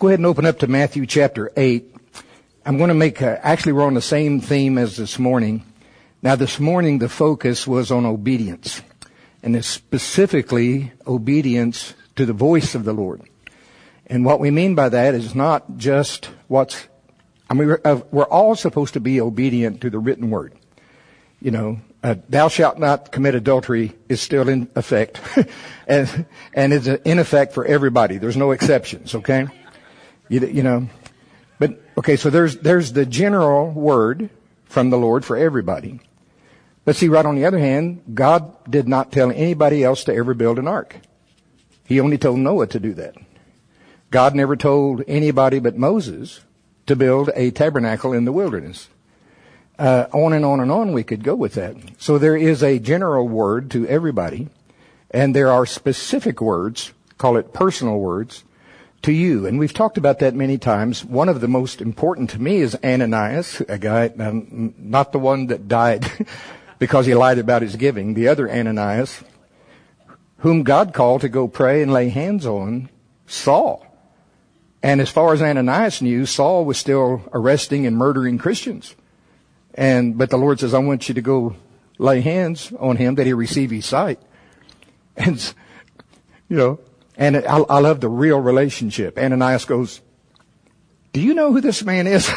Go ahead and open up to Matthew chapter 8. I'm going to make, actually we're on the same theme as this morning. Now this morning the focus was on obedience, and it's specifically obedience to the voice of the Lord. And what we mean by that is not just we're all supposed to be obedient to the written word. You know, thou shalt not commit adultery is still in effect, and it's in effect for everybody. There's no exceptions, okay? You know, but okay, so there's the general word from the Lord for everybody. But see, right on the other hand, God did not tell anybody else to ever build an ark. He only told Noah to do that. God never told anybody but Moses to build a tabernacle in the wilderness. On and on and on we could go with that. So there is a general word to everybody, and there are specific words, call it personal words, to you. And we've talked about that many times. One of the most important to me is Ananias, a guy, not the one that died because he lied about his giving, the other Ananias, whom God called to go pray and lay hands on Saul. And as far as Ananias knew, Saul was still arresting and murdering Christians. But the Lord says, I want you to go lay hands on him that he receive his sight. And, you know, and I love the real relationship. Ananias goes, do you know who this man is?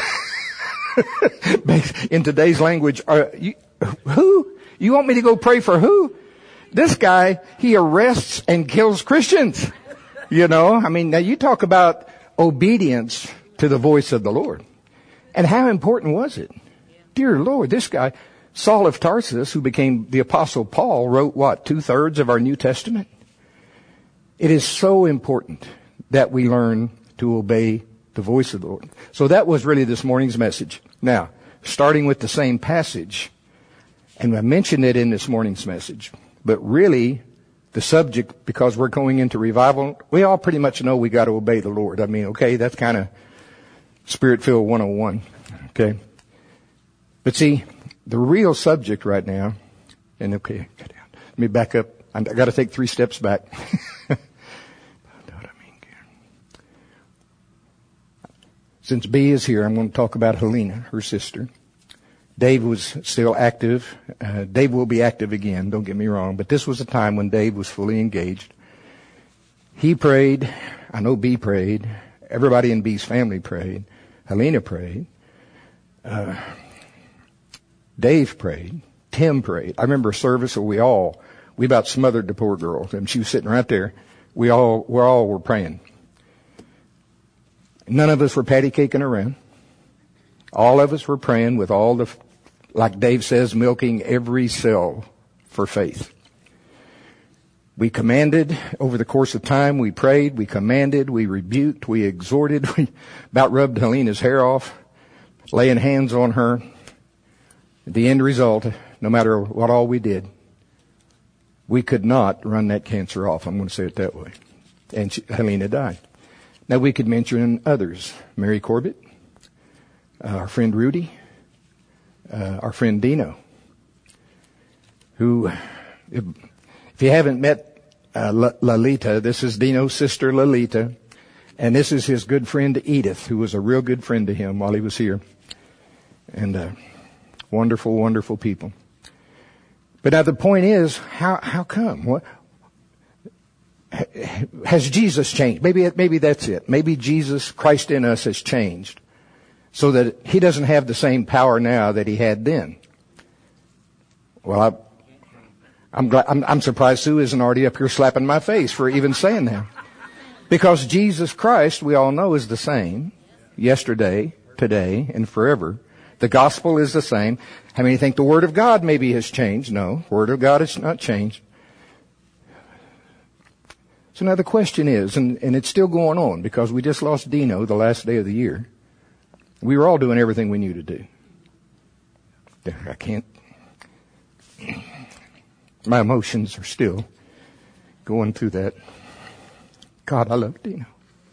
In today's language, who? You want me to go pray for who? This guy, he arrests and kills Christians. You know, I mean, now you talk about obedience to the voice of the Lord. And how important was it? Dear Lord, this guy, Saul of Tarsus, who became the Apostle Paul, wrote what, 2/3 of our New Testament? It is so important that we learn to obey the voice of the Lord. So that was really this morning's message. Now, starting with the same passage, and I mentioned it in this morning's message, but really the subject, because we're going into revival, we all pretty much know we got to obey the Lord. I mean, okay, that's kind of Spirit-filled 101, okay? But see, the real subject right now, and okay, let me back up. I got to take 3 steps back. Since B is here, I'm going to talk about Helena, her sister. Dave was still active. Dave will be active again, don't get me wrong. But this was a time when Dave was fully engaged. He prayed. I know B prayed. Everybody in B's family prayed. Helena prayed. Dave prayed. Tim prayed. I remember a service where we about smothered the poor girl. And she was sitting right there. We all were praying. None of us were patty caking around. All of us were praying with all like Dave says, milking every cell for faith. We commanded over the course of time. We prayed, we commanded, we rebuked, we exhorted. We about rubbed Helena's hair off, laying hands on her. The end result, no matter what all we did, we could not run that cancer off. I'm going to say it that way. And Helena died. Now we could mention others. Mary Corbett, our friend Rudy, our friend Dino, who, if you haven't met Lalita, this is Dino's sister Lalita, and this is his good friend Edith, who was a real good friend to him while he was here. And wonderful, wonderful people. But now the point is, how come? What? Has Jesus changed? Maybe that's it. Maybe Jesus, Christ in us, has changed so that he doesn't have the same power now that he had then. Well, I'm surprised Sue isn't already up here slapping my face for even saying that. Because Jesus Christ, we all know, is the same yesterday, today, and forever. The gospel is the same. How many think the Word of God maybe has changed? No, the Word of God has not changed. So now the question is, and it's still going on because we just lost Dino the last day of the year. We were all doing everything we knew to do. I can't. My emotions are still going through that. God, I love Dino.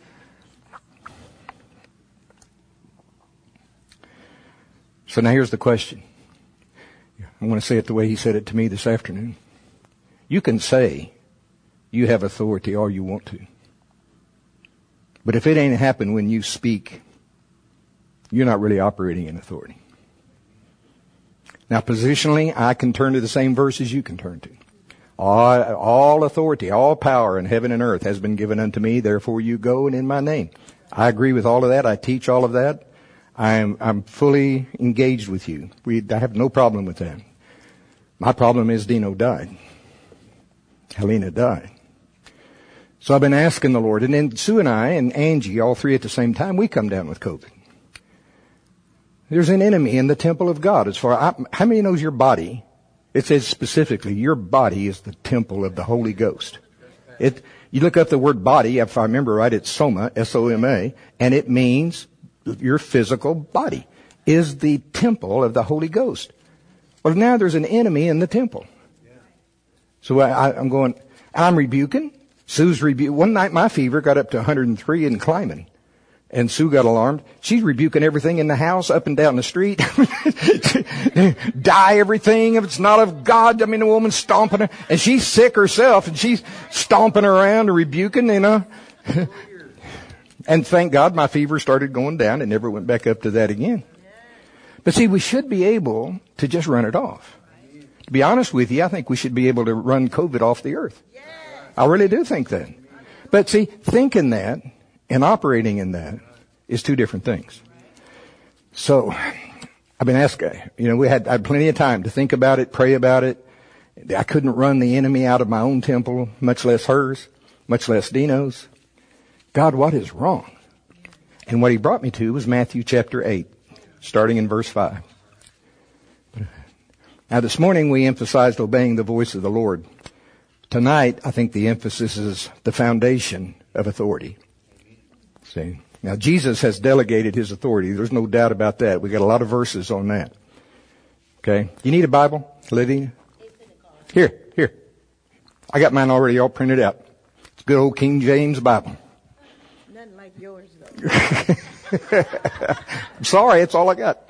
So now here's the question. I'm going to say it the way he said it to me this afternoon. You can say you have authority all you want to. But if it ain't happened when you speak, you're not really operating in authority. Now, positionally, I can turn to the same verses you can turn to. All authority, all power in heaven and earth has been given unto me. Therefore, you go and in my name. I agree with all of that. I teach all of that. I'm fully engaged with you. I have no problem with that. My problem is Dino died. Helena died. So I've been asking the Lord, and then Sue and I and Angie, all three at the same time, we come down with COVID. There's an enemy in the temple of God. How many knows your body? It says specifically, your body is the temple of the Holy Ghost. You look up the word body, if I remember right, it's soma, S-O-M-A, and it means your physical body is the temple of the Holy Ghost. Well, now there's an enemy in the temple. So I'm rebuking. Sue's rebuking. One night my fever got up to 103 and climbing. And Sue got alarmed. She's rebuking everything in the house, up and down the street. Die everything if it's not of God. I mean, the woman's stomping her. And she's sick herself, and she's stomping around and rebuking, you know. And thank God my fever started going down and never went back up to that again. But see, we should be able to just run it off. To be honest with you, I think we should be able to run COVID off the earth. I really do think that. But see, thinking that and operating in that is two different things. So I've been asking, I had plenty of time to think about it, pray about it. I couldn't run the enemy out of my own temple, much less hers, much less Dino's. God, what is wrong? And what he brought me to was Matthew chapter 8, starting in verse 5. Now this morning we emphasized obeying the voice of the Lord. Tonight, I think the emphasis is the foundation of authority. See? Now, Jesus has delegated his authority. There's no doubt about that. We got a lot of verses on that. Okay? You need a Bible, Livy? Here. I got mine already all printed out. It's a good old King James Bible. Nothing like yours, though. I'm sorry, it's all I got.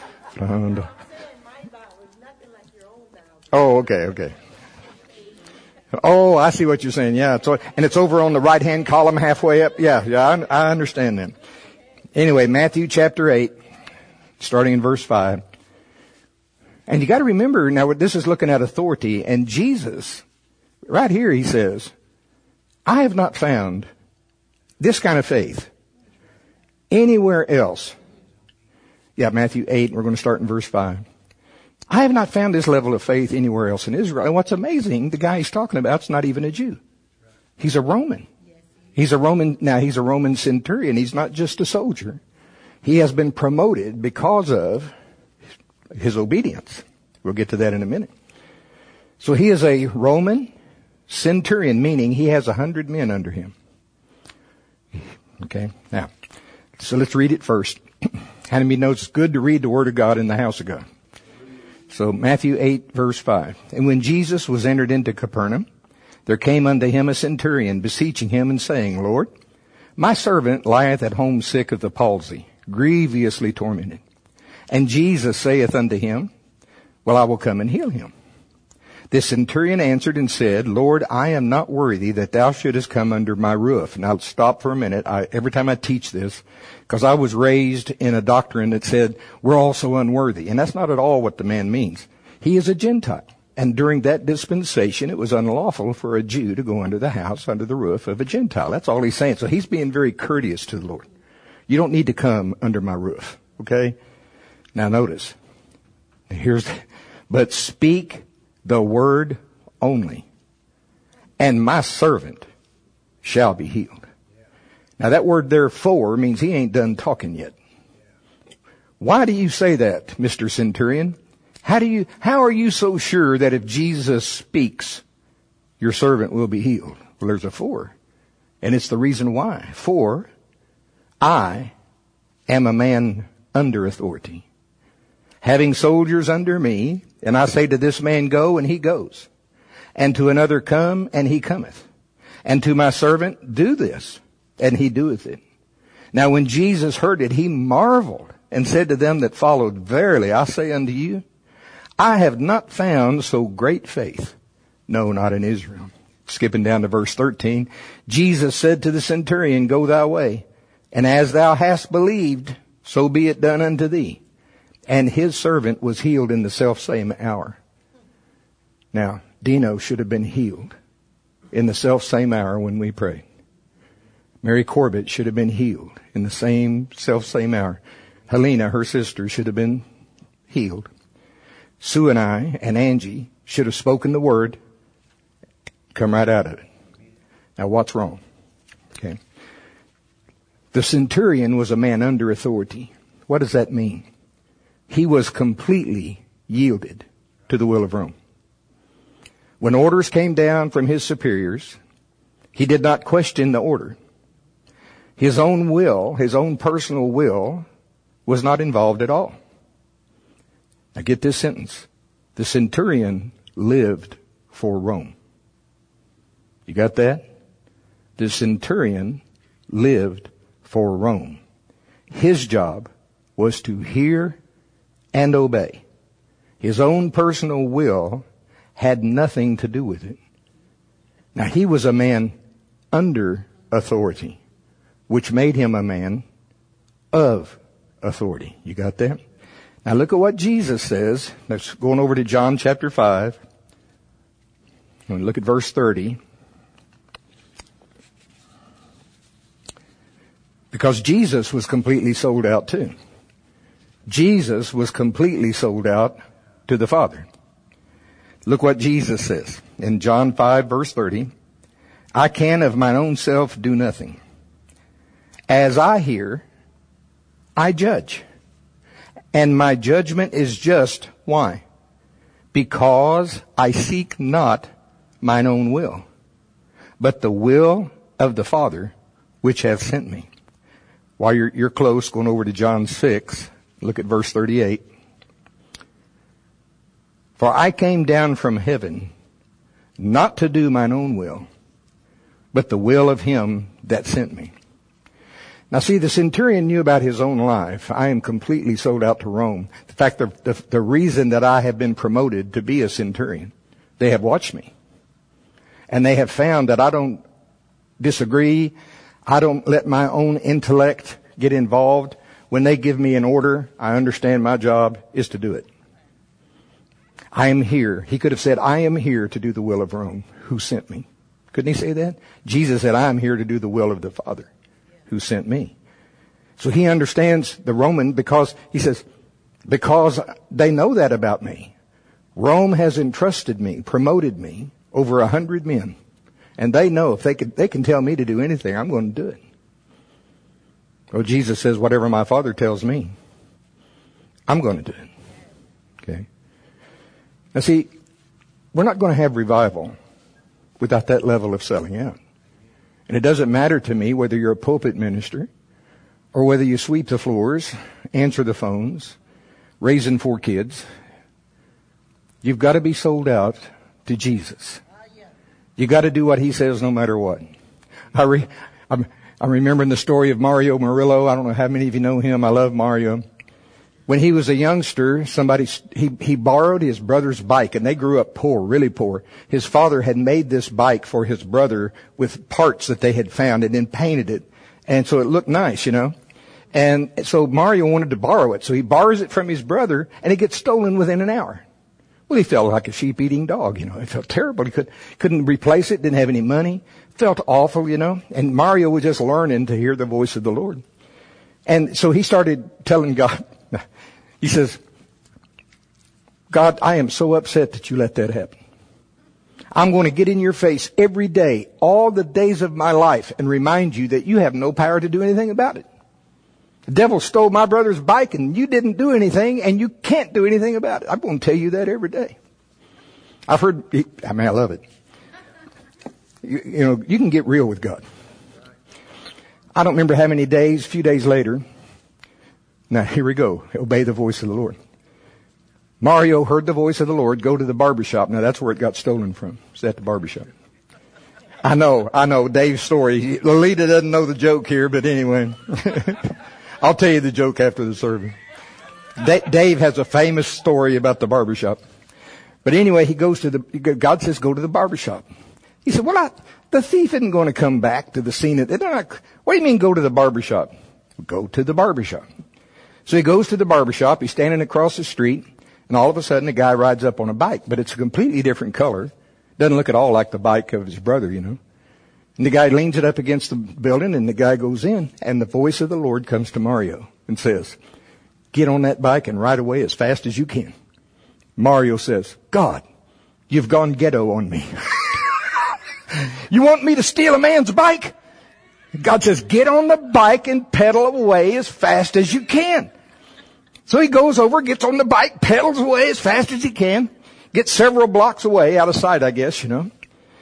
Oh, okay. Oh, I see what you're saying. Yeah, and it's over on the right-hand column halfway up. Yeah, I understand that. Anyway, Matthew chapter 8, starting in verse 5. And you got to remember, now this is looking at authority, and Jesus, right here he says, I have not found this kind of faith anywhere else. Yeah, Matthew 8, we're going to start in verse 5. I have not found this level of faith anywhere else in Israel. And what's amazing, the guy he's talking about is not even a Jew. He's a Roman. He's a Roman centurion. He's not just a soldier. He has been promoted because of his obedience. We'll get to that in a minute. So he is a Roman centurion, meaning he has 100 men under him. Okay, now, so let's read it first. How many knows it's good to read the Word of God in the house of God? So Matthew 8, verse 5. And when Jesus was entered into Capernaum, there came unto him a centurion, beseeching him and saying, Lord, my servant lieth at home sick of the palsy, grievously tormented. And Jesus saith unto him, Well, I will come and heal him. The centurion answered and said, Lord, I am not worthy that thou shouldest come under my roof. Now stop for a minute. Every time I teach this, because I was raised in a doctrine that said we're all so unworthy. And that's not at all what the man means. He is a Gentile. And during that dispensation, it was unlawful for a Jew to go under the house, under the roof of a Gentile. That's all he's saying. So he's being very courteous to the Lord. You don't need to come under my roof. Okay? Now notice. But speak the word only, and my servant shall be healed. Now that word therefore means he ain't done talking yet. Why do you say that, Mr. Centurion? How are you so sure that if Jesus speaks, your servant will be healed? Well, there's a for, and it's the reason why. For I am a man under authority, having soldiers under me, and I say to this man, go, and he goes. And to another, come, and he cometh. And to my servant, do this, and he doeth it. Now when Jesus heard it, he marveled, and said to them that followed, Verily I say unto you, I have not found so great faith, no, not in Israel. skipping down to verse 13, Jesus said to the centurion, go thy way, and as thou hast believed, so be it done unto thee. And his servant was healed in the selfsame hour. Now, Dino should have been healed in the selfsame hour when we prayed. Mary Corbett should have been healed in the selfsame hour. Helena, her sister, should have been healed. Sue and I and Angie should have spoken the word, come right out of it. Now what's wrong? Okay. The centurion was a man under authority. What does that mean? He was completely yielded to the will of Rome. When orders came down from his superiors, he did not question the order. His own will, his own personal will, was not involved at all. Now get this sentence. The centurion lived for Rome. You got that? The centurion lived for Rome. His job was to hear and obey. His own personal will had nothing to do with it. Now he was a man under authority, which made him a man of authority. You got that? Now look at what Jesus says. Let's going over to John chapter 5. And look at verse 30. Because Jesus was completely sold out too. Jesus was completely sold out to the Father. Look what Jesus says in John 5 verse 30. I can of mine own self do nothing. As I hear, I judge. And my judgment is just. Why? Because I seek not mine own will, but the will of the Father which hath sent me. While you're close, going over to John 6, look at verse 38. For I came down from heaven, not to do mine own will, but the will of him that sent me. Now see, the centurion knew about his own life. I am completely sold out to Rome. In fact, the reason that I have been promoted to be a centurion, they have watched me. And they have found that I don't disagree. I don't let my own intellect get involved. When they give me an order, I understand my job is to do it. I am here. He could have said, I am here to do the will of Rome, who sent me. Couldn't he say that? Jesus said, I am here to do the will of the Father, who sent me. So he understands the Roman because he says, because they know that about me. Rome has entrusted me, promoted me over 100 men. And they know if they can tell me to do anything, I'm going to do it. Well, Jesus says, whatever my Father tells me, I'm going to do it. Okay. Now see, we're not going to have revival without that level of selling out. And it doesn't matter to me whether you're a pulpit minister or whether you sweep the floors, answer the phones, raising 4 kids. You've got to be sold out to Jesus. You got to do what he says no matter what. I'm remembering the story of Mario Murillo. I don't know how many of you know him. I love Mario. When he was a youngster, he borrowed his brother's bike, and they grew up poor, really poor. His father had made this bike for his brother with parts that they had found and then painted it. And so it looked nice, you know. And so Mario wanted to borrow it. So he borrows it from his brother, and it gets stolen within an hour. Well, he felt like a sheep-eating dog, you know. He felt terrible. He couldn't replace it, didn't have any money. Felt awful, you know. And Mario was just learning to hear the voice of the Lord. And so he started telling God, he says, God, I am so upset that you let that happen. I'm going to get in your face every day, all the days of my life, and remind you that you have no power to do anything about it. The devil stole my brother's bike and you didn't do anything and you can't do anything about it. I'm going to tell you that every day. I've heard, I love it. You know, you can get real with God. I don't remember how many days, a few days later. Now, here we go. Obey the voice of the Lord. Mario heard the voice of the Lord go to the barbershop. Now, that's where it got stolen from. It's at the barbershop. I know. Dave's story. Lolita doesn't know the joke here, but anyway. I'll tell you the joke after the service. Dave has a famous story about the barbershop. But anyway, God says, go to the barbershop. He said, well, the thief isn't going to come back to the scene. They're not, what do you mean go to the barbershop? Go to the barbershop. So he goes to the barbershop. He's standing across the street. And all of a sudden, a guy rides up on a bike. But it's a completely different color. Doesn't look at all like the bike of his brother, you know. And the guy leans it up against the building, and the guy goes in. And the voice of the Lord comes to Mario and says, get on that bike and ride away as fast as you can. Mario says, God, you've gone ghetto on me. You want me to steal a man's bike? God says, get on the bike and pedal away as fast as you can. So he goes over, gets on the bike, pedals away as fast as he can, gets several blocks away, out of sight, I guess, you know.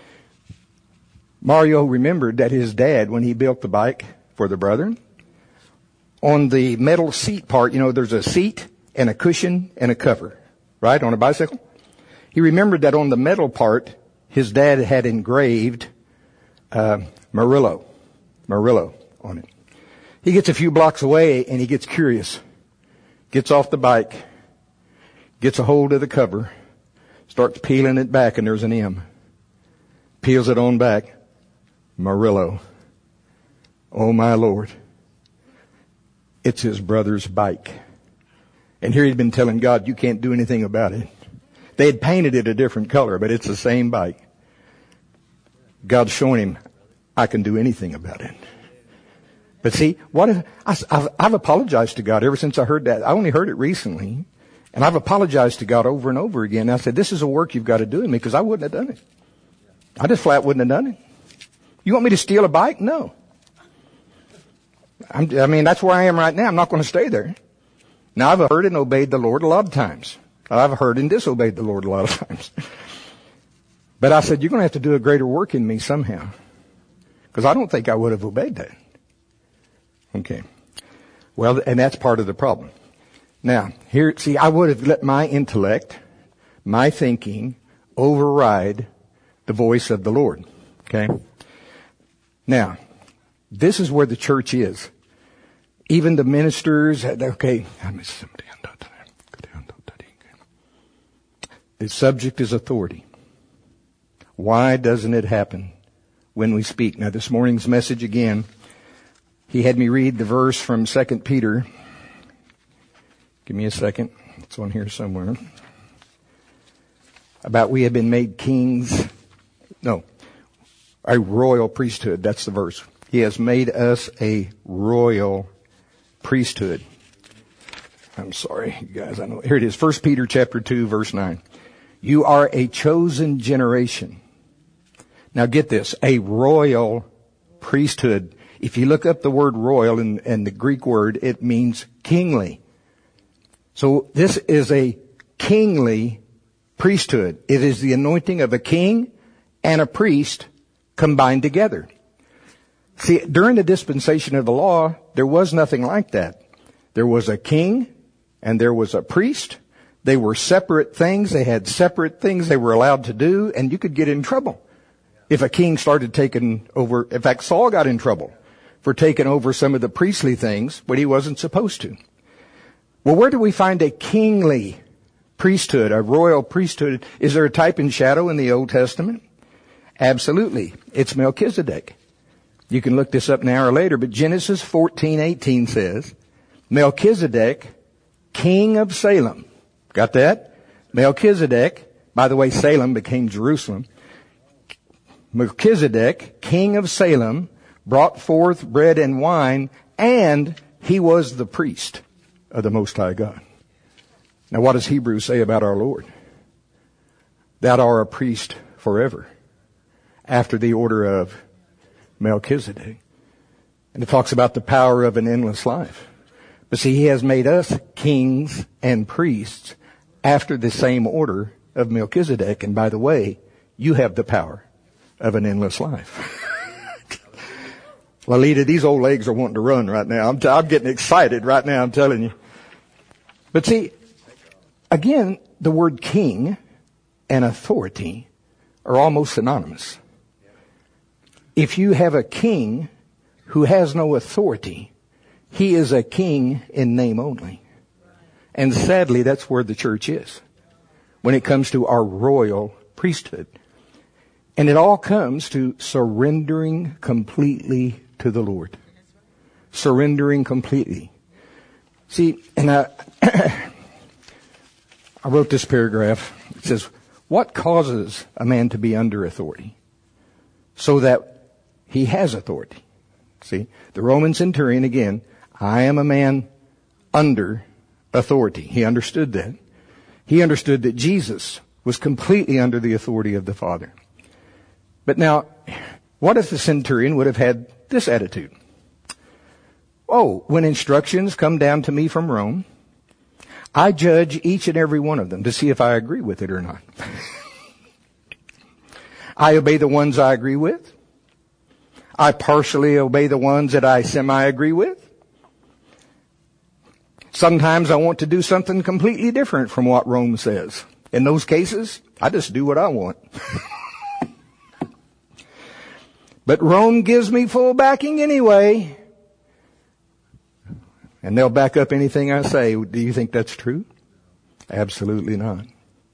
Mario remembered that his dad, when he built the bike for the brethren, on the metal seat part, you know, there's a seat and a cushion and a cover, right, on a bicycle. He remembered that on the metal part, his dad had engraved Murillo on it. He gets a few blocks away and he gets curious. Gets off the bike, gets a hold of the cover, starts peeling it back, and there's an M. Peels it on back. Murillo. Oh my Lord. It's his brother's bike. And here he'd been telling God, you can't do anything about it. They had painted it a different color, but it's the same bike. God's showing him, I can do anything about it. But see, what if, I've apologized to God ever since I heard that. I only heard it recently. And I've apologized to God over and over again. I said, this is a work you've got to do in me, because I wouldn't have done it. I just flat wouldn't have done it. You want me to steal a bike? No. I mean, that's where I am right now. I'm not going to stay there. Now, I've heard and obeyed the Lord a lot of times. I've heard and disobeyed the Lord a lot of times. But I said, you're going to have to do a greater work in me somehow. Because I don't think I would have obeyed that. Okay. Well, and that's part of the problem. Now, here, see, I would have let my intellect, my thinking, override the voice of the Lord. Okay? Now, this is where the church is. Even the ministers, okay, the subject is authority. Why doesn't it happen when we speak? Now, this morning's message again, he had me read the verse from 2 Peter. Give me a second. It's on here somewhere. About we have been made kings. No, a royal priesthood. That's the verse. He has made us a royal priesthood. I'm sorry, you guys. I know. Here it is. 1 Peter chapter 2, verse 9. You are a chosen generation. Now get this. A royal priesthood. If you look up the word royal and the Greek word, it means kingly. So this is a kingly priesthood. It is the anointing of a king and a priest combined together. See, during the dispensation of the law, there was nothing like that. There was a king and there was a priest. They were separate things. They had separate things they were allowed to do, and you could get in trouble if a king started taking over. In fact, Saul got in trouble for taking over some of the priestly things, but he wasn't supposed to. Well, where do we find a kingly priesthood, a royal priesthood? Is there a type and shadow in the Old Testament? Absolutely. It's Melchizedek. You can look this up now or later, but Genesis 14:18 says, Melchizedek, king of Salem. Got that? Melchizedek, by the way, Salem became Jerusalem. Melchizedek, king of Salem, brought forth bread and wine, and he was the priest of the Most High God. Now what does Hebrews say about our Lord? Thou art a priest forever, after the order of Melchizedek. And it talks about the power of an endless life. But see, he has made us kings and priests after the same order of Melchizedek. And by the way, you have the power of an endless life. Lalita, these old legs are wanting to run right now. I'm getting excited right now, I'm telling you. But see, again, the word king and authority are almost synonymous. If you have a king who has no authority, he is a king in name only. And sadly, that's where the church is when it comes to our royal priesthood. And it all comes to surrendering completely to the Lord. Surrendering completely. See, and I wrote this paragraph. It says, what causes a man to be under authority? So that he has authority. See, the Roman centurion, again, I am a man under authority. He understood that. He understood that Jesus was completely under the authority of the Father. But now, what if the centurion would have had this attitude? Oh, when instructions come down to me from Rome, I judge each and every one of them to see if I agree with it or not. I obey the ones I agree with. I partially obey the ones that I semi-agree with. Sometimes I want to do something completely different from what Rome says. In those cases, I just do what I want. But Rome gives me full backing anyway. And they'll back up anything I say. Do you think that's true? Absolutely not.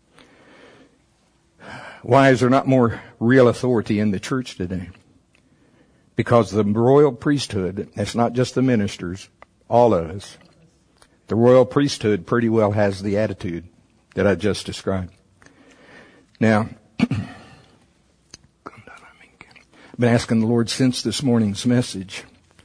Why is there not more real authority in the church today? Because the royal priesthood, it's not just the ministers, all of us. The royal priesthood pretty well has the attitude that I just described. Now, I've been asking the Lord since this morning's message,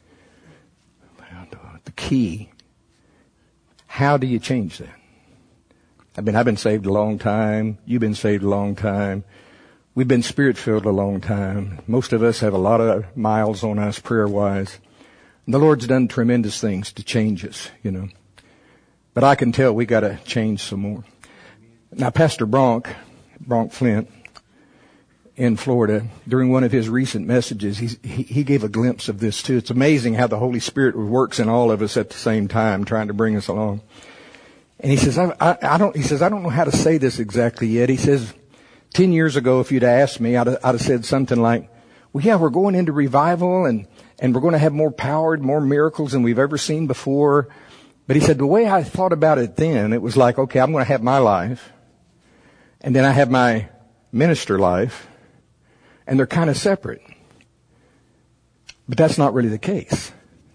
the key, how do you change that? I've been saved a long time. You've been saved a long time. We've been Spirit-filled a long time. Most of us have a lot of miles on us prayer-wise. And the Lord's done tremendous things to change us, you know. But I can tell we got to change some more. Now, Pastor Bronk Flint, in Florida, during one of his recent messages, he gave a glimpse of this too. It's amazing how the Holy Spirit works in all of us at the same time, trying to bring us along. And he says, I don't know how to say this exactly yet. He says, 10 years ago, if you'd asked me, I'd have said something like, well, yeah, we're going into revival and we're going to have more power, more miracles than we've ever seen before. But he said, the way I thought about it then, it was like, okay, I'm going to have my life, and then I have my minister life, and they're kind of separate. But that's not really the case.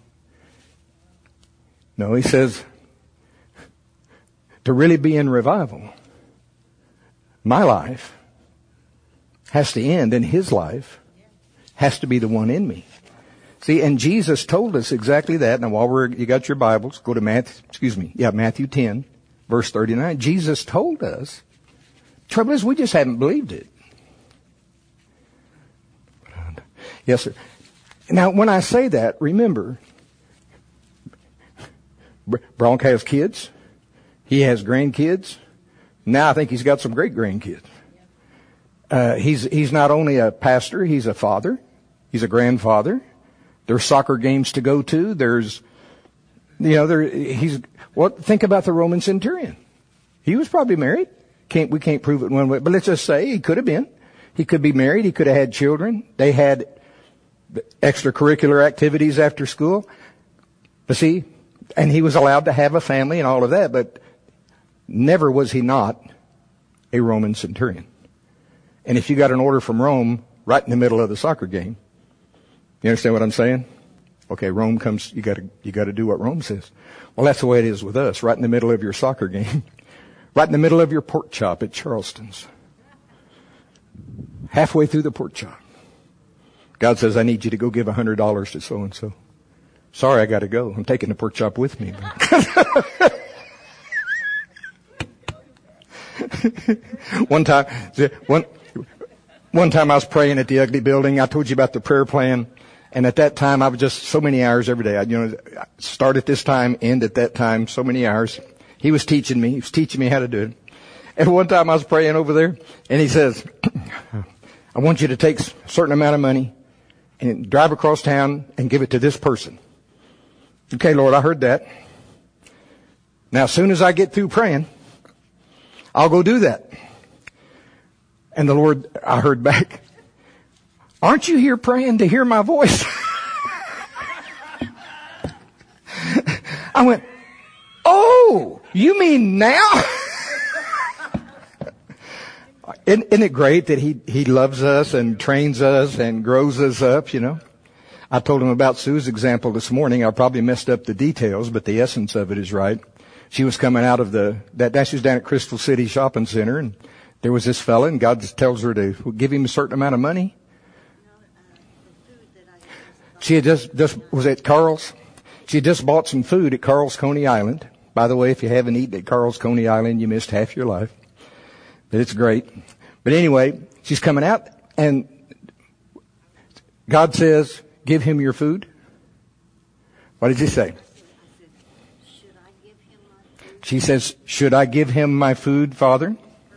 No, he says, to really be in revival, my life has to end, and his life has to be the one in me. See, and Jesus told us exactly that. Now, while you got your Bibles, go to Matthew 10, verse 39. Jesus told us. Trouble is, we just haven't believed it. Yes, sir. Now, when I say that, remember, Bronk has kids. He has grandkids. Now I think he's got some great grandkids. He's not only a pastor, he's a father. He's a grandfather. There's soccer games to go to. Think about the Roman centurion. He was probably married. We can't prove it one way, but let's just say he could have been. He could be married. He could have had children. They had extracurricular activities after school. But see, and he was allowed to have a family and all of that, but never was he not a Roman centurion. And if you got an order from Rome right in the middle of the soccer game, you understand what I'm saying? Okay, Rome comes, you gotta do what Rome says. Well, that's the way it is with us, right in the middle of your soccer game. Right in the middle of your pork chop at Charleston's. Halfway through the pork chop. God says, I need you to go give $100 to so-and-so. Sorry, I gotta go. I'm taking the pork chop with me. One time I was praying at the Ugly Building. I told you about the prayer plan. And at that time, I was just so many hours every day. I start at this time, end at that time, so many hours. He was teaching me how to do it. And one time I was praying over there, and he says, I want you to take a certain amount of money and drive across town and give it to this person. Okay, Lord, I heard that. Now, as soon as I get through praying, I'll go do that. And the Lord, I heard back, aren't you here praying to hear my voice? I went, oh, you mean now? Isn't it great that he loves us and trains us and grows us up, you know? I told him about Sue's example this morning. I probably messed up the details, but the essence of it is right. She was coming out of she was down at Crystal City Shopping Center, and there was this fella, and God tells her to give him a certain amount of money. She had just was at Carl's. She had just bought some food at Carl's Coney Island. By the way, if you haven't eaten at Carl's Coney Island, you missed half your life. But it's great. But anyway, she's coming out, and God says, give him your food. What did he say? She says, should I give him my food, Father?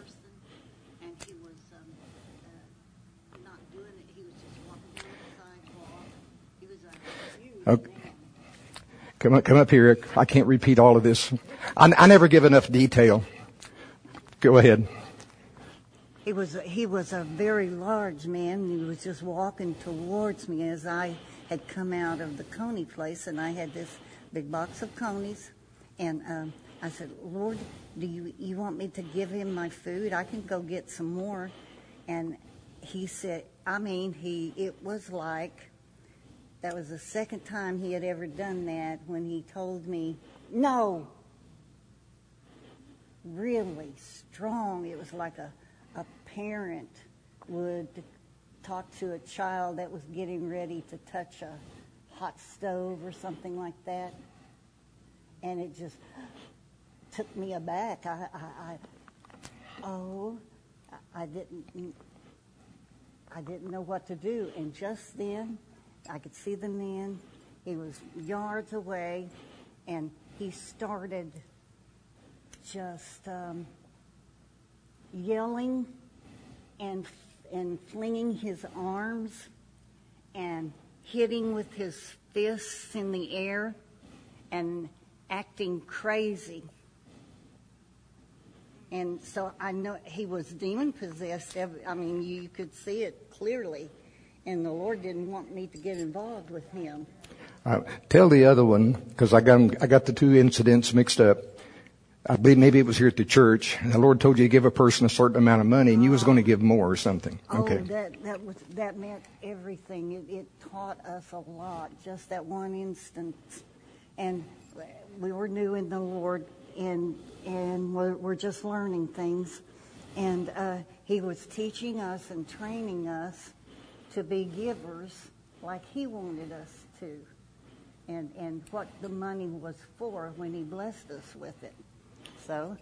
Okay. Come up here. I can't repeat all of this. I never give enough detail. Go ahead. He was a very large man. He was just walking towards me as I had come out of the coney place, and I had this big box of conies, and I said, Lord, do you want me to give him my food? I can go get some more. And he said, it was like, that was the second time he had ever done that, when he told me, no. Really strong. It was like a parent would talk to a child that was getting ready to touch a hot stove or something like that. And it just took me aback. I didn't know what to do. And just then, I could see the man. He was yards away, and he started just yelling and flinging his arms and hitting with his fists in the air and acting crazy. And so I know he was demon-possessed. You could see it clearly. And the Lord didn't want me to get involved with him. Tell the other one, because I got the two incidents mixed up. I believe maybe it was here at the church. The Lord told you to give a person a certain amount of money, and you was going to give more or something. Okay. That meant everything. It taught us a lot. Just that one instance, and we were new in the Lord, and we're just learning things, and He was teaching us and training us to be givers like He wanted us to, and what the money was for when He blessed us with it. So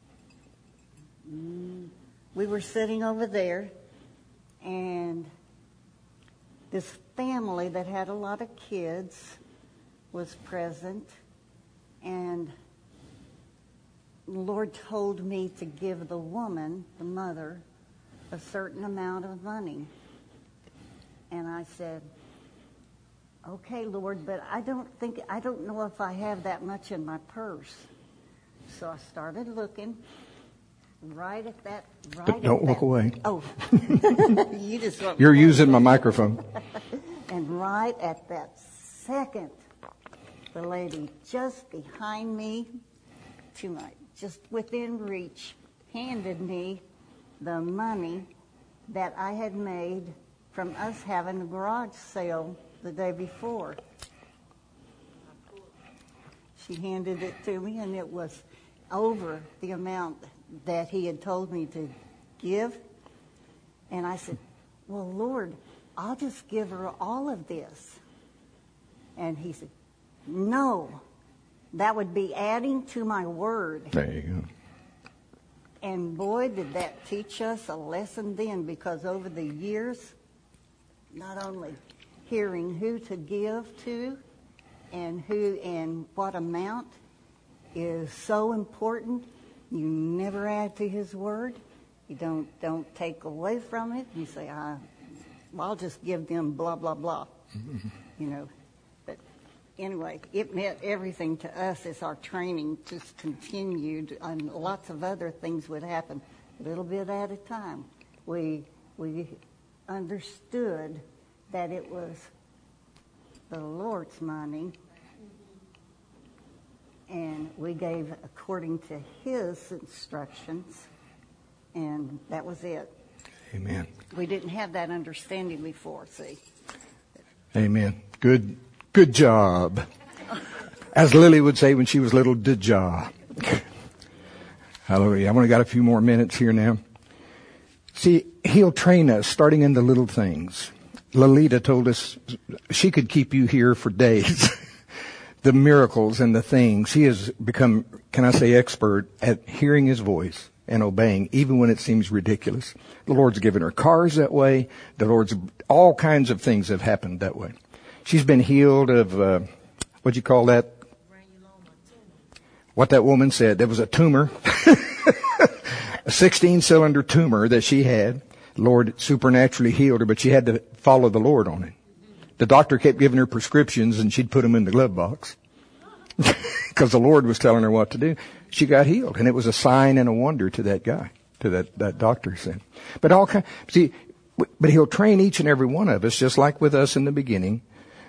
we were sitting over there, and this family that had a lot of kids was present, and the Lord told me to give the woman, the mother, a certain amount of money. And I said, okay, Lord, but I don't know if I have that much in my purse. So I started looking right at that. Don't walk away. Oh, you just want You're using my microphone. And right at that second, the lady just behind me, just within reach, handed me the money that I had made from us having a garage sale the day before. She handed it to me, and it was over the amount that He had told me to give. And I said, well, Lord, I'll just give her all of this. And He said, no, that would be adding to my word. There you go. And boy, did that teach us a lesson then, because over the years, not only hearing who to give to and who and what amount is so important. You never add to His word. You don't take away from it. You say, I'll just give them blah, blah, blah. But anyway, it meant everything to us as our training just continued, and lots of other things would happen a little bit at a time. We understood that it was the Lord's money, and we gave according to His instructions, and that was it. Amen. We didn't have that understanding before, see. Amen. Good job. As Lily would say when she was little, good job. Hallelujah. I've only got a few more minutes here now. See, he'll train us starting in the little things. Lolita told us she could keep you here for days. The miracles and the things. He has become, can I say, expert at hearing his voice and obeying, even when it seems ridiculous. The Lord's given her cars that way. All kinds of things have happened that way. She's been healed of, what'd you call that? What that woman said. There was a tumor, a 16-cylinder tumor that she had. The Lord supernaturally healed her, but she had to follow the Lord on it. The doctor kept giving her prescriptions, and she'd put them in the glove box because the Lord was telling her what to do. She got healed, and it was a sign and a wonder to that guy, to that doctor said. But but he'll train each and every one of us, just like with us in the beginning,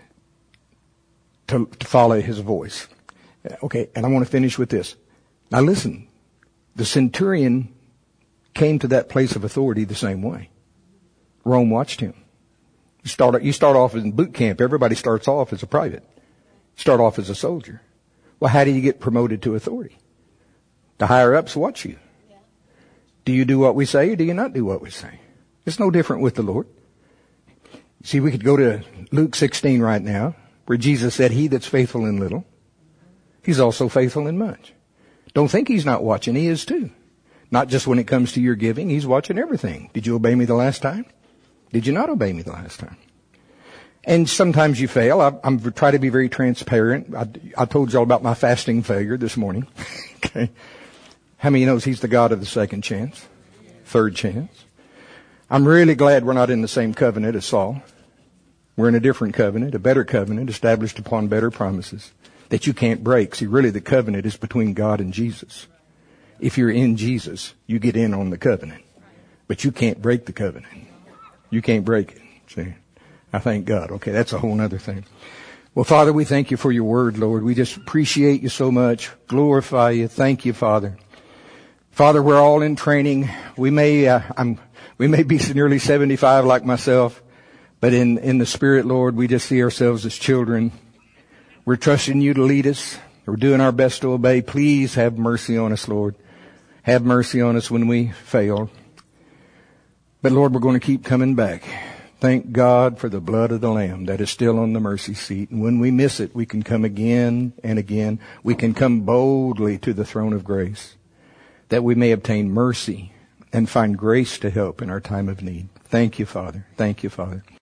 to follow his voice. Okay, and I want to finish with this. Now listen, the centurion came to that place of authority the same way. Rome watched him. You start off in boot camp. Everybody starts off as a private. Start off as a soldier. Well, how do you get promoted to authority? The higher ups watch you. Do you do what we say or do you not do what we say? It's no different with the Lord. See, we could go to Luke 16 right now, where Jesus said, he that's faithful in little, he's also faithful in much. Don't think he's not watching. He is too. Not just when it comes to your giving. He's watching everything. Did you obey me the last time? Did you not obey me the last time? And sometimes you fail. I'm trying to be very transparent. I told y'all about my fasting failure this morning. Okay. How many knows he's the God of the second chance? Third chance. I'm really glad we're not in the same covenant as Saul. We're in a different covenant, a better covenant established upon better promises that you can't break. See, really the covenant is between God and Jesus. If you're in Jesus, you get in on the covenant. But you can't break the covenant. You can't break it. See, I thank God. Okay, that's a whole other thing. Well, Father, we thank you for your word, Lord. We just appreciate you so much. Glorify you. Thank you, Father. Father, we're all in training. We may be nearly 75 like myself, but in the Spirit, Lord, we just see ourselves as children. We're trusting you to lead us. We're doing our best to obey. Please have mercy on us, Lord. Have mercy on us when we fail. But Lord, we're going to keep coming back. Thank God for the blood of the Lamb that is still on the mercy seat. And when we miss it, we can come again and again. We can come boldly to the throne of grace, that we may obtain mercy and find grace to help in our time of need. Thank you, Father. Thank you, Father.